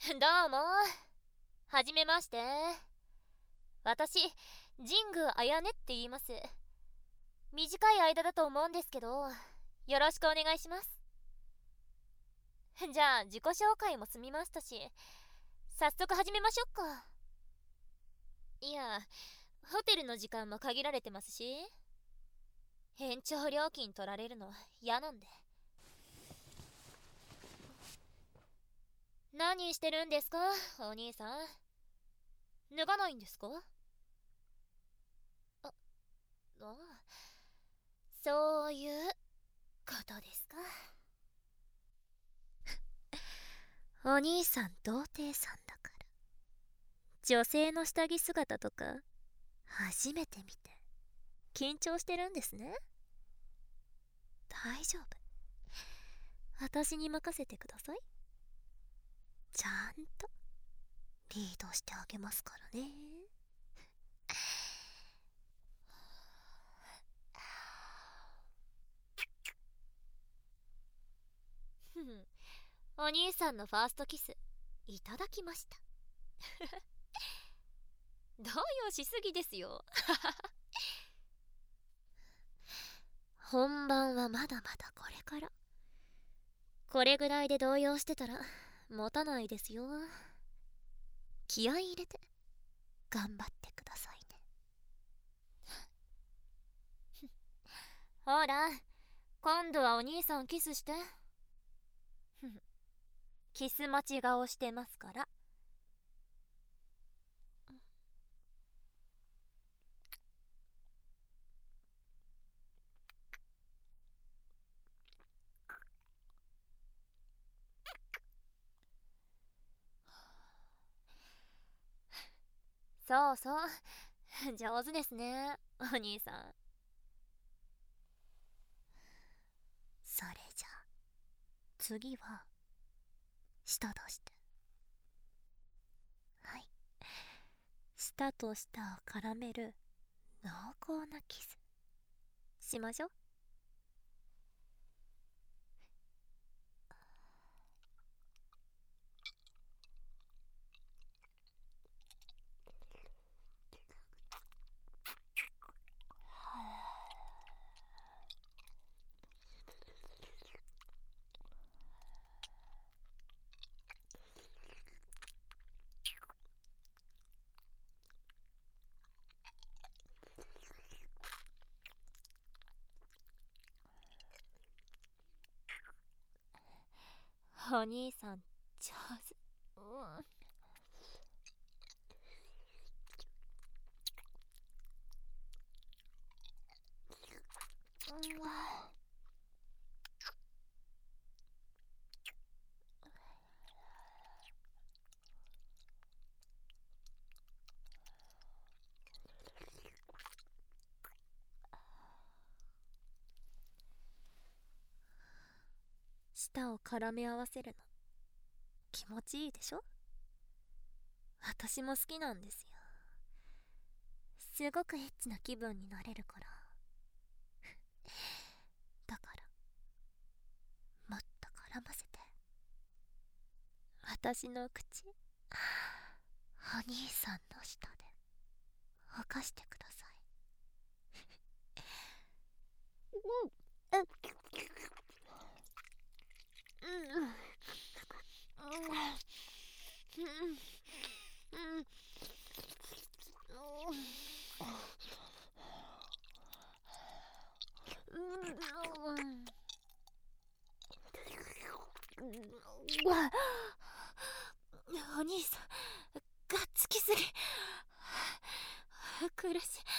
どうも。はじめまして。私、神宮あやねって言います。短い間だと思うんですけど、よろしくお願いします。じゃあ、自己紹介も済みましたし、早速始めましょうか。いや、ホテルの時間も限られてますし、延長料金取られるの嫌なんで。何してるんですか、お兄さん。脱がないんですか？あ、あ、そういうことですか。お兄さん童貞さんだから女性の下着姿とか初めて見て緊張してるんですね。大丈夫、私に任せてください。ちゃんとリードしてあげますからね。お兄さんのファーストキスいただきました。動揺しすぎですよ。本番はまだまだこれから。これぐらいで動揺してたら持たないですよ。気合い入れて頑張ってくださいね。ほら、今度はお兄さんキスして。キス待ち顔してますから。そうそう、上手ですね、お兄さん。それじゃあ次は舌として。はい、舌と舌を絡める濃厚なキスしましょう。お兄さん上手。舌を絡め合わせるの気持ちいいでしょ。私も好きなんですよ。すごくエッチな気分になれるから。だからもっと絡ませて。私の口、お兄さんの舌で犯してください。うんうんお兄さんがっつきすぎ。苦しい。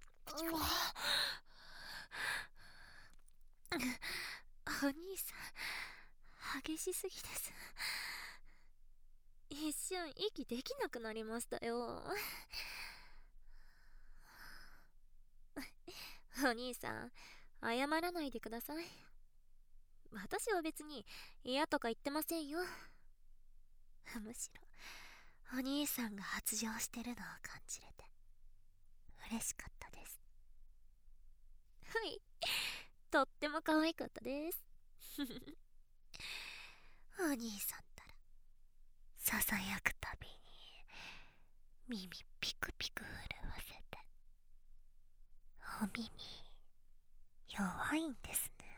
お兄さん激しすぎです。一瞬息できなくなりましたよ。お兄さん、謝らないでください。私は別に嫌とか言ってませんよ。むしろお兄さんが発情してるのを感じれて嬉しかったです。はい、とっても可愛かったです。お兄さんたらささやくたびに耳ピクピク震わせて、お耳弱いんですね。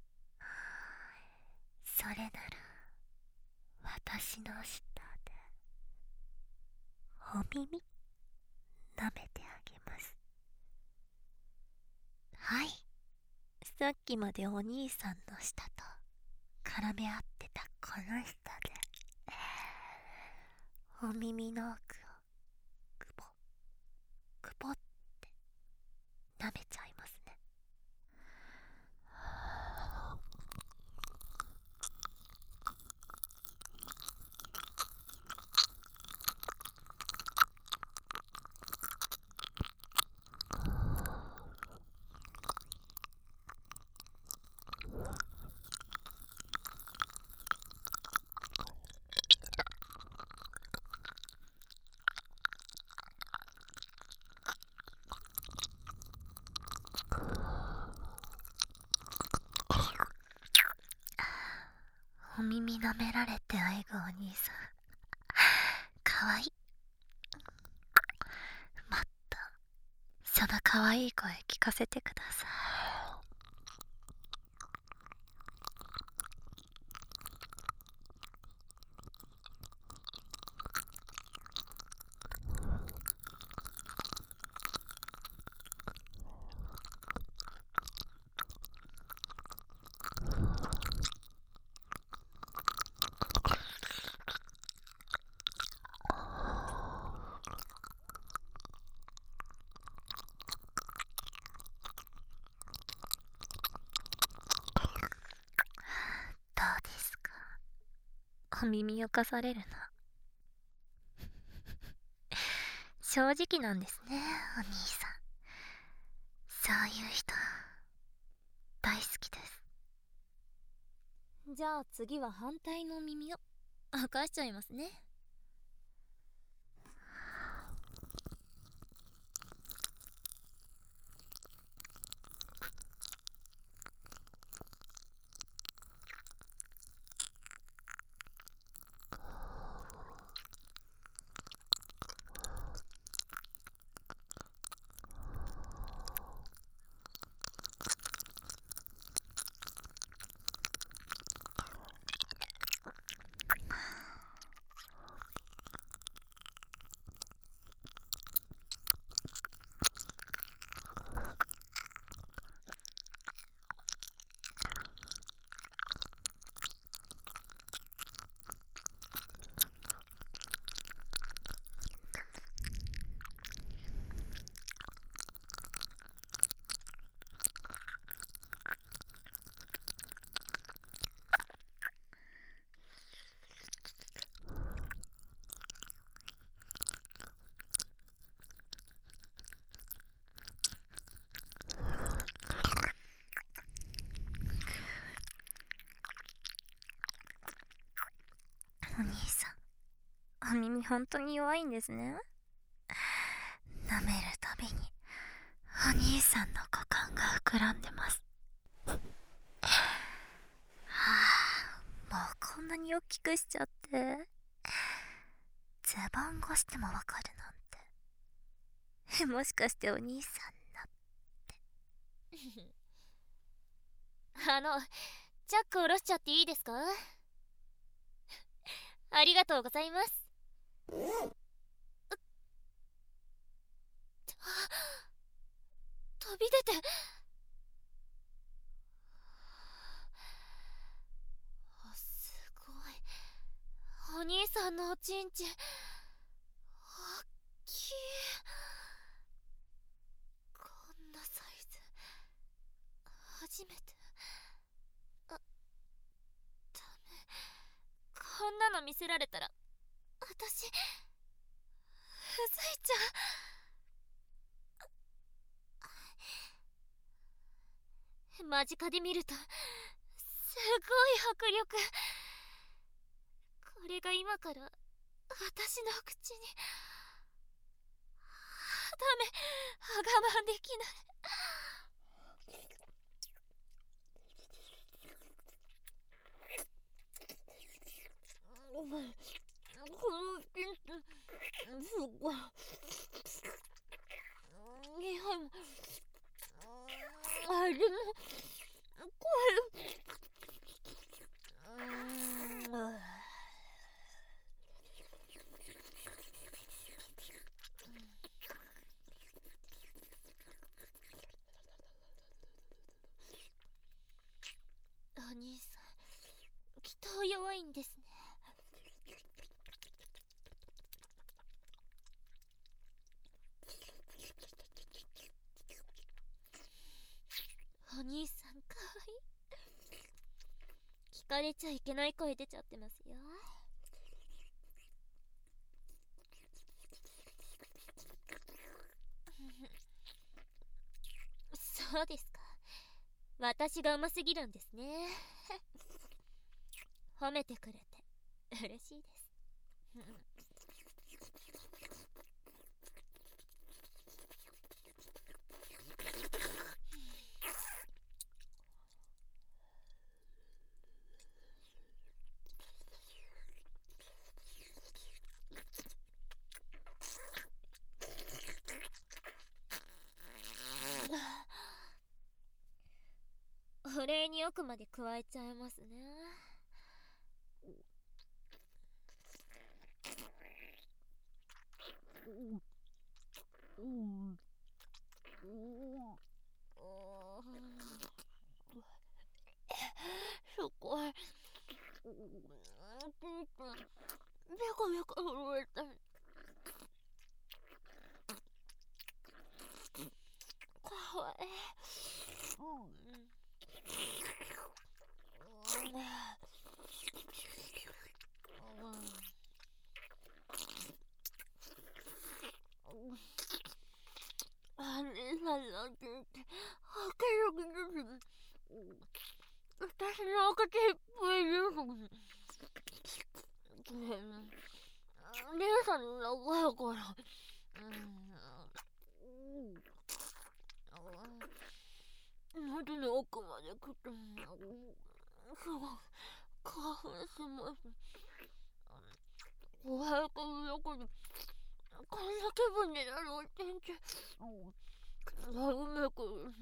それなら私の舌でお耳舐めてあげます。はい、さっきまでお兄さんの舌と絡め合ってたこの舌でお耳の奥をクポクポって舐めちゃいますね。お耳舐められてあえぐお兄さん、かわいい。もっとそのかわいい声聞かせてください。どうですか、お耳をかされるの。正直なんですね、お兄さん。そういう人大好きです。じゃあ次は反対の耳を明かしちゃいますね。お兄さん、お耳本当に弱いんですね。舐めるたびにお兄さんの股間が膨らんでます。はあ、もうこんなに大きくしちゃって、ズボン越してもわかるなんて。もしかしてお兄さんのチャック下ろしちゃっていいですか？ありがとうございます。飛び出て、すごい。お兄さんのおちんちん、おっきい。こんなサイズ初めて。ダメ、 の見せられたら私うずいちゃう。間近で見るとすごい迫力。これが今から私の口に。ダメ、我慢できない。このピンクすごい匂いもあれもこれお兄さんきっと弱いんですね。お兄さんかわいい。聞かれちゃいけない声出ちゃってますよ。そうですか。私がうますぎるんですね。褒めてくれて嬉しいです。お礼に奥まで加えちゃいますね。すごい。ベコベコ震えた。かわいい。あれなんて言って、明るくです。私の赤ちいっぱいです。姉さんの長いから。喉の奥まで来て、すごい興奮します。小早く横にこんな気分になるお天気。うめく。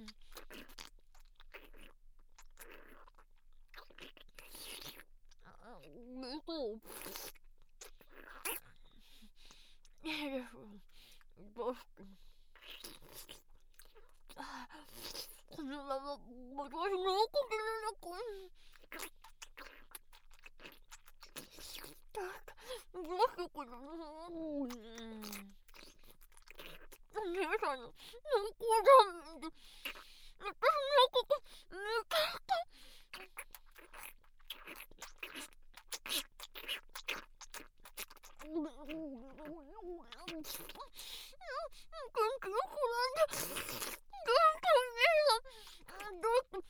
そう。いいです。どうして。このまま私のおかげでなく。どうしてくれるの。姉さんの猫だんで私のここ抜けた。元気よくなんでどうかねえどう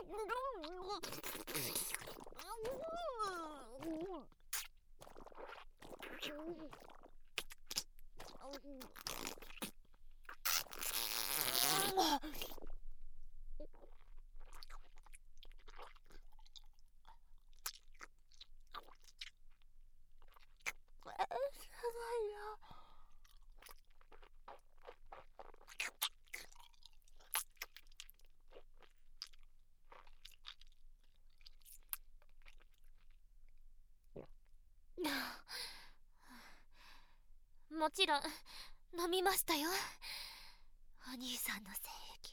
もちろん飲みましたよ。お兄さんの精液。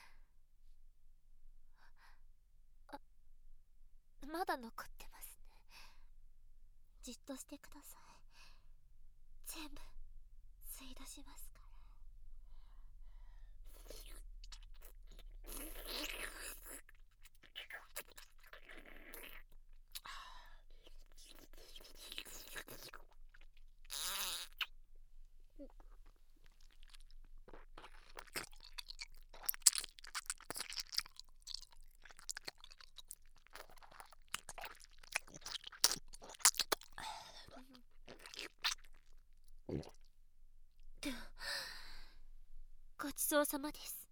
まだ残ってますね。じっとしてください。全部吸い出しますから。 ちそうさまです。